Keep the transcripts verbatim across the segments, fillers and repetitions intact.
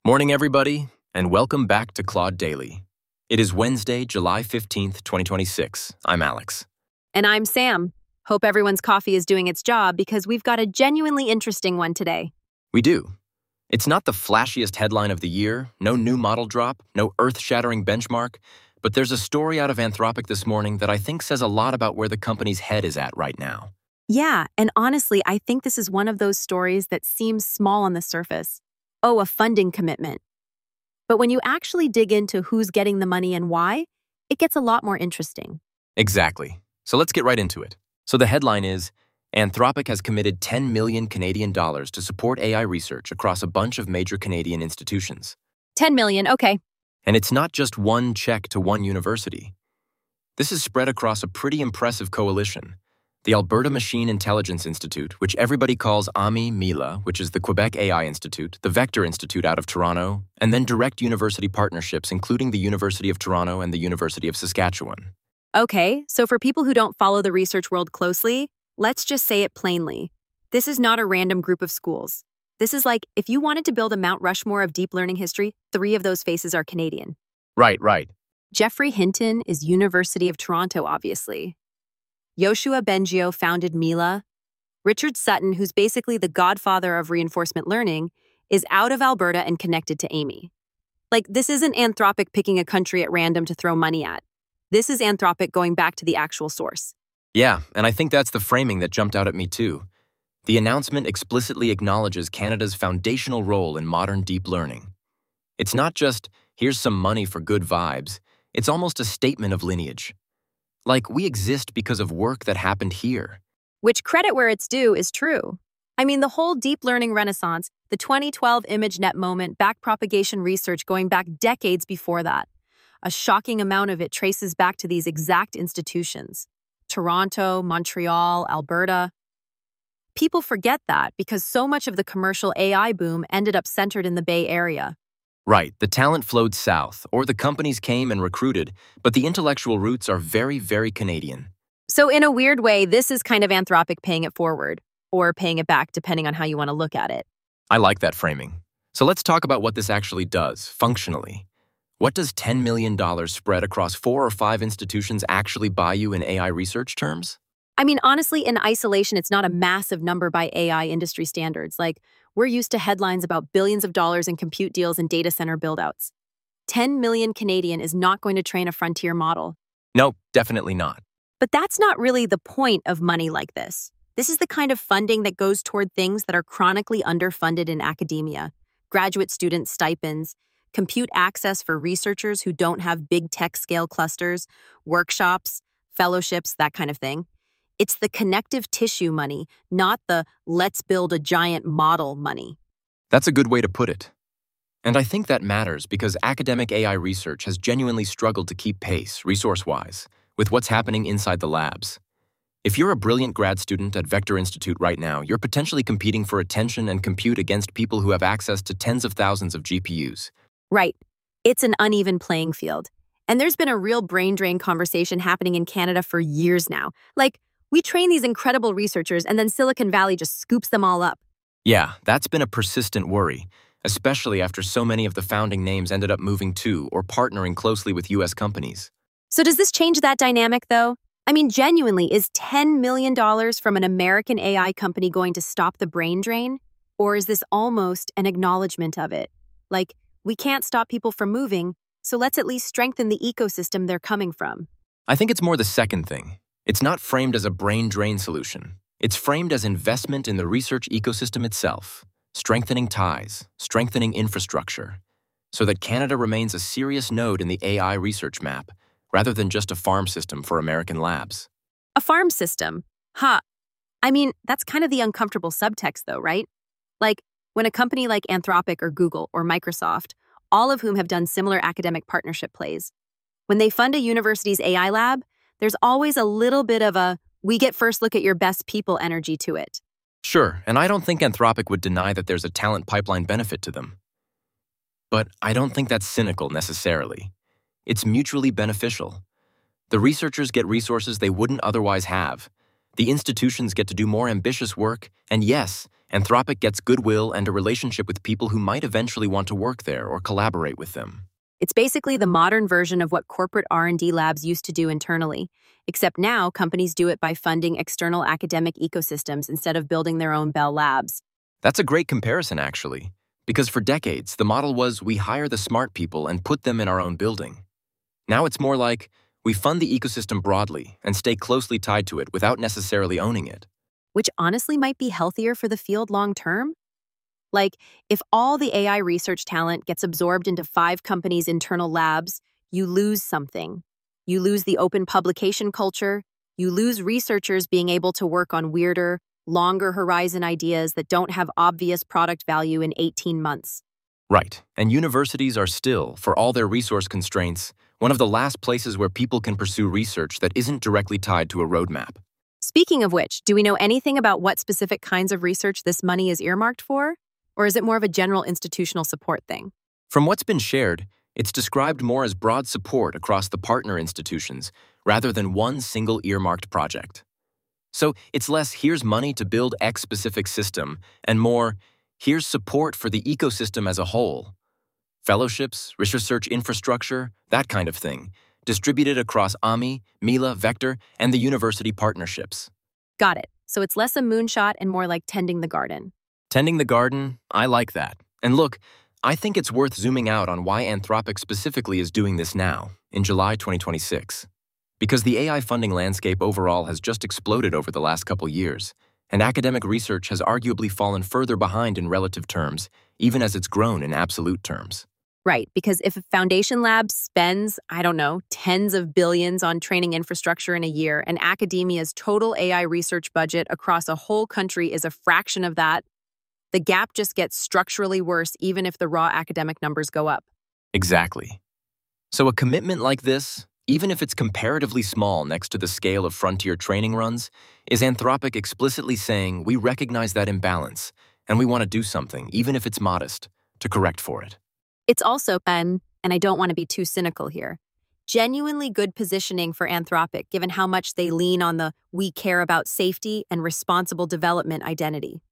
Morning, everybody, and welcome back to Claude Daily. It is Wednesday, July fifteenth, twenty twenty-six. I'm Alex. And I'm Sam. Hope everyone's coffee is doing its job because we've got a genuinely interesting one today. We do. It's not the flashiest headline of the year, no new model drop, no earth-shattering benchmark, but there's a story out of Anthropic this morning that I think says a lot about where the company's head is at right now. Yeah, and honestly, I think this is one of those stories that seems small on the surface. Oh, a funding commitment. But when you actually dig into who's getting the money and why, it gets a lot more interesting. Exactly. So let's get right into it. So the headline is, Anthropic has committed ten million Canadian dollars to support A I research across a bunch of major Canadian institutions. ten million, okay. And it's not just one check to one university. This is spread across a pretty impressive coalition. The Alberta Machine Intelligence Institute, which everybody calls AMI-MILA, which is the Quebec A I Institute, the Vector Institute out of Toronto, and then direct university partnerships, including the University of Toronto and the University of Saskatchewan. Okay, so for people who don't follow the research world closely, let's just say it plainly. This is not a random group of schools. This is like, if you wanted to build a Mount Rushmore of deep learning history, three of those faces are Canadian. Right, right. Geoffrey Hinton is University of Toronto, obviously. Yoshua Bengio founded Mila. Richard Sutton, who's basically the godfather of reinforcement learning, is out of Alberta and connected to Amy. Like, this isn't Anthropic picking a country at random to throw money at. This is Anthropic going back to the actual source. Yeah, and I think that's the framing that jumped out at me too. The announcement explicitly acknowledges Canada's foundational role in modern deep learning. It's not just, here's some money for good vibes. It's almost a statement of lineage. Like, we exist because of work that happened here. Which, credit where it's due, is true. I mean, the whole deep learning renaissance, the twenty twelve ImageNet moment, backpropagation research going back decades before that. A shocking amount of it traces back to these exact institutions. Toronto, Montreal, Alberta. People forget that because so much of the commercial A I boom ended up centered in the Bay Area. Right, the talent flowed south, or the companies came and recruited, but the intellectual roots are very, very Canadian. So in a weird way, this is kind of Anthropic paying it forward, or paying it back, depending on how you want to look at it. I like that framing. So let's talk about what this actually does, functionally. What does ten million dollars spread across four or five institutions actually buy you in A I research terms? I mean, honestly, in isolation, it's not a massive number by A I industry standards. Like, we're used to headlines about billions of dollars in compute deals and data center buildouts. ten million Canadian is not going to train a frontier model. Nope, definitely not. But that's not really the point of money like this. This is the kind of funding that goes toward things that are chronically underfunded in academia. Graduate student stipends, compute access for researchers who don't have big tech scale clusters, workshops, fellowships, that kind of thing. It's the connective tissue money, not the let's build a giant model money. That's a good way to put it. And I think that matters because academic A I research has genuinely struggled to keep pace, resource-wise, with what's happening inside the labs. If you're a brilliant grad student at Vector Institute right now, you're potentially competing for attention and compute against people who have access to tens of thousands of G P Us. Right. It's an uneven playing field. And there's been a real brain drain conversation happening in Canada for years now. Like, we train these incredible researchers and then Silicon Valley just scoops them all up. Yeah, that's been a persistent worry, especially after so many of the founding names ended up moving to or partnering closely with U S companies. So does this change that dynamic, though? I mean, genuinely, is ten million dollars from an American A I company going to stop the brain drain? Or is this almost an acknowledgement of it? Like, we can't stop people from moving, so let's at least strengthen the ecosystem they're coming from. I think it's more the second thing. It's not framed as a brain drain solution. It's framed as investment in the research ecosystem itself, strengthening ties, strengthening infrastructure, so that Canada remains a serious node in the A I research map, rather than just a farm system for American labs. A farm system? Huh. I mean, that's kind of the uncomfortable subtext, though, right? Like, when a company like Anthropic or Google or Microsoft, all of whom have done similar academic partnership plays, when they fund a university's A I lab, there's always a little bit of a, we get first look at your best people energy to it. Sure, and I don't think Anthropic would deny that there's a talent pipeline benefit to them. But I don't think that's cynical necessarily. It's mutually beneficial. The researchers get resources they wouldn't otherwise have. The institutions get to do more ambitious work, and yes, Anthropic gets goodwill and a relationship with people who might eventually want to work there or collaborate with them. It's basically the modern version of what corporate R and D labs used to do internally, except now companies do it by funding external academic ecosystems instead of building their own Bell Labs. That's a great comparison, actually, because for decades, the model was we hire the smart people and put them in our own building. Now it's more like we fund the ecosystem broadly and stay closely tied to it without necessarily owning it. Which honestly might be healthier for the field long term. Like, if all the A I research talent gets absorbed into five companies' internal labs, you lose something. You lose the open publication culture. You lose researchers being able to work on weirder, longer horizon ideas that don't have obvious product value in eighteen months. Right, and universities are still, for all their resource constraints, one of the last places where people can pursue research that isn't directly tied to a roadmap. Speaking of which, do we know anything about what specific kinds of research this money is earmarked for? Or is it more of a general institutional support thing? From what's been shared, it's described more as broad support across the partner institutions rather than one single earmarked project. So it's less here's money to build X specific system and more here's support for the ecosystem as a whole. Fellowships, research infrastructure, that kind of thing, distributed across A M I, Mila, Vector, and the university partnerships. Got it. So it's less a moonshot and more like tending the garden. Tending the garden, I like that. And look, I think it's worth zooming out on why Anthropic specifically is doing this now, in July twenty twenty-six. Because the A I funding landscape overall has just exploded over the last couple years, and academic research has arguably fallen further behind in relative terms, even as it's grown in absolute terms. Right, because if a foundation lab spends, I don't know, tens of billions on training infrastructure in a year, and academia's total A I research budget across a whole country is a fraction of that, the gap just gets structurally worse even if the raw academic numbers go up. Exactly. So a commitment like this, even if it's comparatively small next to the scale of frontier training runs, is Anthropic explicitly saying we recognize that imbalance, and we want to do something, even if it's modest, to correct for it. It's also been, and I don't want to be too cynical here, genuinely good positioning for Anthropic given how much they lean on the we care about safety and responsible development identity.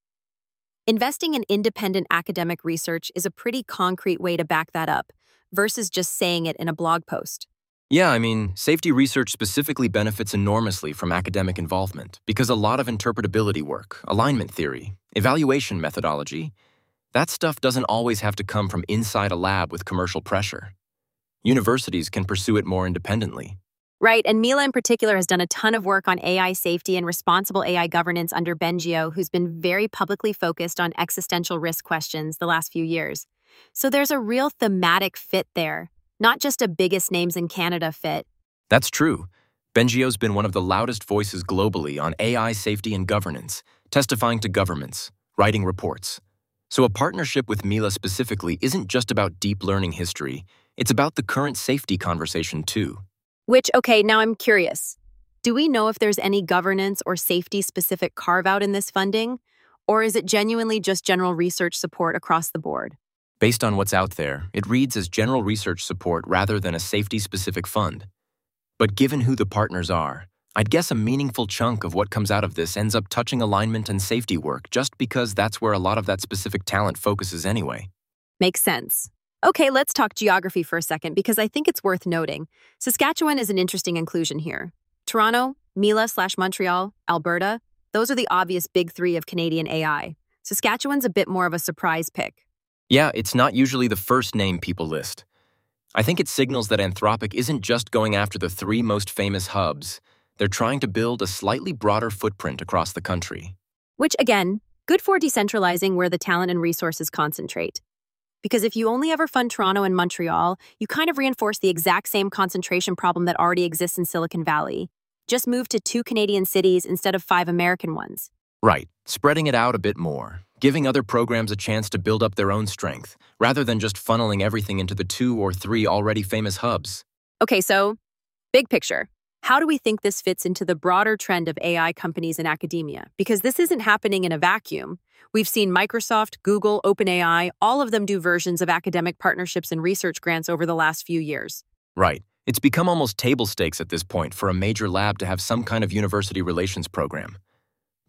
Investing in independent academic research is a pretty concrete way to back that up, versus just saying it in a blog post. Yeah, I mean, safety research specifically benefits enormously from academic involvement because a lot of interpretability work, alignment theory, evaluation methodology, that stuff doesn't always have to come from inside a lab with commercial pressure. Universities can pursue it more independently. Right, and Mila in particular has done a ton of work on A I safety and responsible A I governance under Bengio, who's been very publicly focused on existential risk questions the last few years. So there's a real thematic fit there, not just a biggest names in Canada fit. That's true. Bengio's been one of the loudest voices globally on A I safety and governance, testifying to governments, writing reports. So a partnership with Mila specifically isn't just about deep learning history, it's about the current safety conversation too. Which, okay, now I'm curious. Do we know if there's any governance or safety-specific carve-out in this funding? Or is it genuinely just general research support across the board? Based on what's out there, it reads as general research support rather than a safety-specific fund. But given who the partners are, I'd guess a meaningful chunk of what comes out of this ends up touching alignment and safety work just because that's where a lot of that specific talent focuses anyway. Makes sense. Okay, let's talk geography for a second because I think it's worth noting. Saskatchewan is an interesting inclusion here. Toronto, Mila slash Montreal, Alberta, those are the obvious big three of Canadian A I. Saskatchewan's a bit more of a surprise pick. Yeah, it's not usually the first name people list. I think it signals that Anthropic isn't just going after the three most famous hubs. They're trying to build a slightly broader footprint across the country. Which, again, good for decentralizing where the talent and resources concentrate. Because if you only ever fund Toronto and Montreal, you kind of reinforce the exact same concentration problem that already exists in Silicon Valley. Just move to two Canadian cities instead of five American ones. Right, spreading it out a bit more, giving other programs a chance to build up their own strength, rather than just funneling everything into the two or three already famous hubs. Okay, so, big picture. How do we think this fits into the broader trend of A I companies in academia? Because this isn't happening in a vacuum. We've seen Microsoft, Google, OpenAI, all of them do versions of academic partnerships and research grants over the last few years. Right. It's become almost table stakes at this point for a major lab to have some kind of university relations program.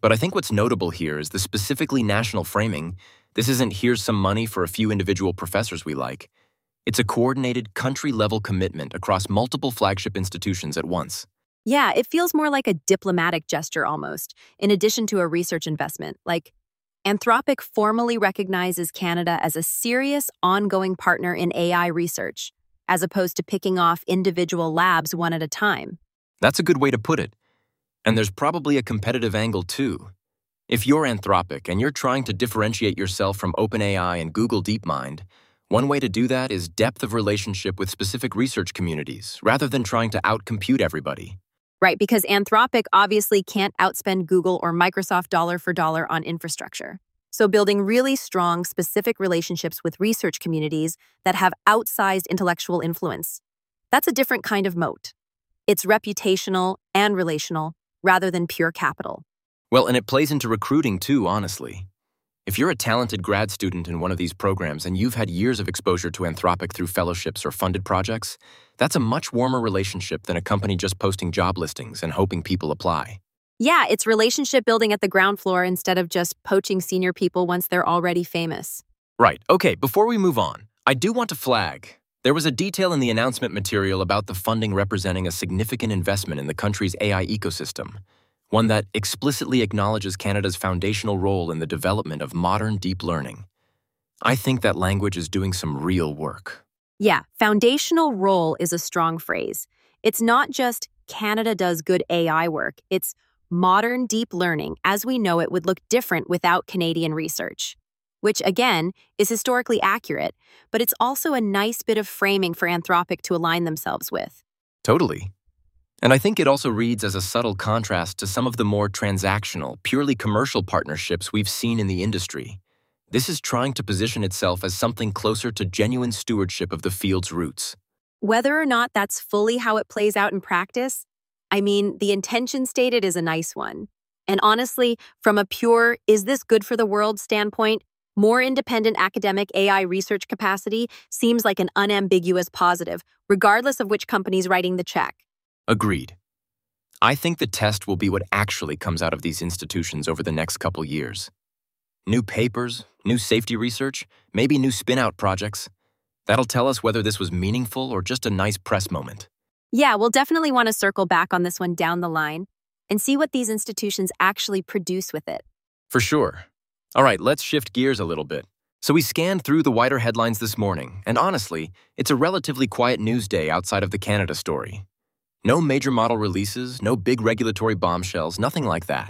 But I think what's notable here is the specifically national framing. This isn't here's some money for a few individual professors we like. It's a coordinated country-level commitment across multiple flagship institutions at once. Yeah, it feels more like a diplomatic gesture almost, in addition to a research investment. Like, Anthropic formally recognizes Canada as a serious, ongoing partner in A I research, as opposed to picking off individual labs one at a time. That's a good way to put it. And there's probably a competitive angle too. If you're Anthropic and you're trying to differentiate yourself from OpenAI and Google DeepMind, one way to do that is depth of relationship with specific research communities, rather than trying to outcompute everybody. Right, because Anthropic obviously can't outspend Google or Microsoft dollar for dollar on infrastructure. So building really strong, specific relationships with research communities that have outsized intellectual influence. That's a different kind of moat. It's reputational and relational, rather than pure capital. Well, and it plays into recruiting too, honestly. If you're a talented grad student in one of these programs and you've had years of exposure to Anthropic through fellowships or funded projects, that's a much warmer relationship than a company just posting job listings and hoping people apply. Yeah, it's relationship building at the ground floor instead of just poaching senior people once they're already famous. Right. Okay, before we move on, I do want to flag. There was a detail in the announcement material about the funding representing a significant investment in the country's A I ecosystem, one that explicitly acknowledges Canada's foundational role in the development of modern deep learning. I think that language is doing some real work. Yeah, foundational role is a strong phrase. It's not just Canada does good A I work, it's modern deep learning, as we know it, would look different without Canadian research, which, again, is historically accurate, but it's also a nice bit of framing for Anthropic to align themselves with. Totally. And I think it also reads as a subtle contrast to some of the more transactional, purely commercial partnerships we've seen in the industry. This is trying to position itself as something closer to genuine stewardship of the field's roots. Whether or not that's fully how it plays out in practice, I mean, the intention stated is a nice one. And honestly, from a pure, is this good for the world standpoint, more independent academic A I research capacity seems like an unambiguous positive, regardless of which company's writing the check. Agreed. I think the test will be what actually comes out of these institutions over the next couple years. New papers, new safety research, maybe new spin-out projects. That'll tell us whether this was meaningful or just a nice press moment. Yeah, we'll definitely want to circle back on this one down the line and see what these institutions actually produce with it. For sure. All right, let's shift gears a little bit. So we scanned through the wider headlines this morning, and honestly, it's a relatively quiet news day outside of the Canada story. No major model releases, no big regulatory bombshells, nothing like that.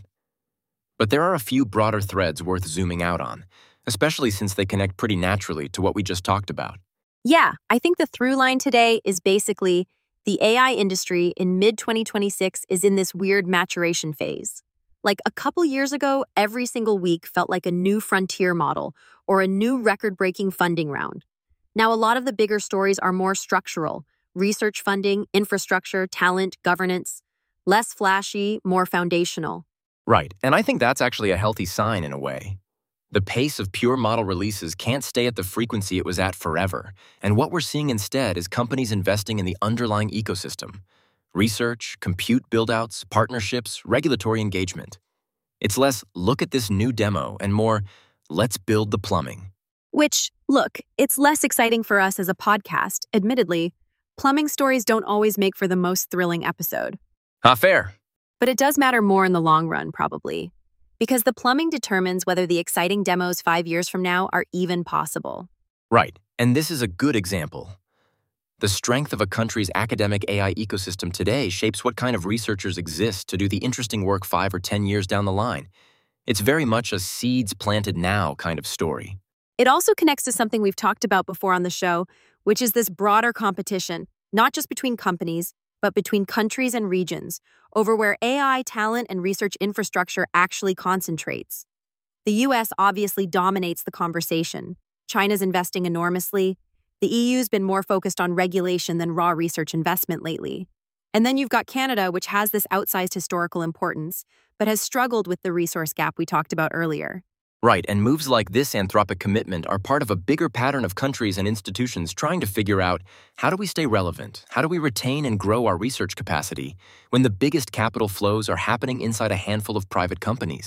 But there are a few broader threads worth zooming out on, especially since they connect pretty naturally to what we just talked about. Yeah, I think the through line today is basically the A I industry in mid twenty twenty-six is in this weird maturation phase. Like a couple years ago, every single week felt like a new frontier model or a new record-breaking funding round. Now, a lot of the bigger stories are more structural: research funding, infrastructure, talent, governance. Less flashy, more foundational. Right, and I think that's actually a healthy sign in a way. The pace of pure model releases can't stay at the frequency it was at forever, and what we're seeing instead is companies investing in the underlying ecosystem. Research, compute build-outs, partnerships, regulatory engagement. It's less, look at this new demo, and more, let's build the plumbing. Which, look, it's less exciting for us as a podcast, admittedly. Plumbing stories don't always make for the most thrilling episode. Ah, fair. But it does matter more in the long run, probably. Because the plumbing determines whether the exciting demos five years from now are even possible. Right, and this is a good example. The strength of a country's academic A I ecosystem today shapes what kind of researchers exist to do the interesting work five or ten years down the line. It's very much a seeds planted now kind of story. It also connects to something we've talked about before on the show, which is this broader competition, not just between companies, but between countries and regions, over where A I talent and research infrastructure actually concentrates. The U S obviously dominates the conversation. China's investing enormously. The E U's been more focused on regulation than raw research investment lately. And then you've got Canada, which has this outsized historical importance, but has struggled with the resource gap we talked about earlier. Right, and moves like this Anthropic commitment are part of a bigger pattern of countries and institutions trying to figure out, how do we stay relevant? How do we retain and grow our research capacity when the biggest capital flows are happening inside a handful of private companies?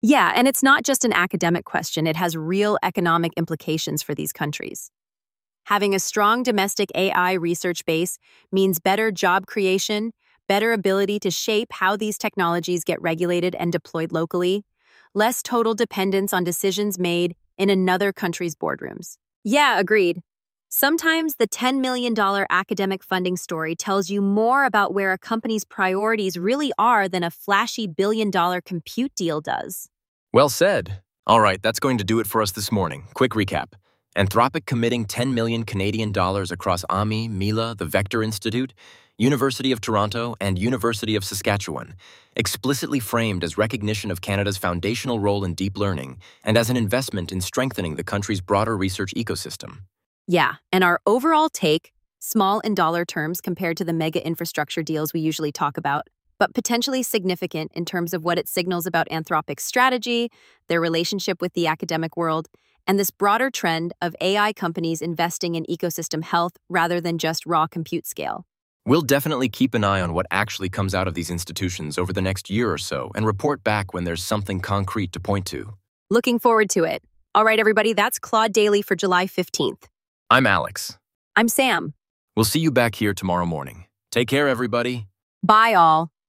Yeah, and it's not just an academic question, it has real economic implications for these countries. Having a strong domestic A I research base means better job creation, better ability to shape how these technologies get regulated and deployed locally, less total dependence on decisions made in another country's boardrooms. Yeah, agreed. Sometimes the ten million dollars academic funding story tells you more about where a company's priorities really are than a flashy billion dollar compute deal does. Well said. All right, that's going to do it for us this morning. Quick recap. Anthropic committing ten million Canadian dollars across A M I, Mila, the Vector Institute, University of Toronto, and University of Saskatchewan, explicitly framed as recognition of Canada's foundational role in deep learning and as an investment in strengthening the country's broader research ecosystem. Yeah, and our overall take, small in dollar terms compared to the mega infrastructure deals we usually talk about, but potentially significant in terms of what it signals about Anthropic's strategy, their relationship with the academic world, and this broader trend of A I companies investing in ecosystem health rather than just raw compute scale. We'll definitely keep an eye on what actually comes out of these institutions over the next year or so and report back when there's something concrete to point to. Looking forward to it. All right, everybody, that's Claude Daily for July fifteenth. I'm Alex. I'm Sam. We'll see you back here tomorrow morning. Take care, everybody. Bye, all.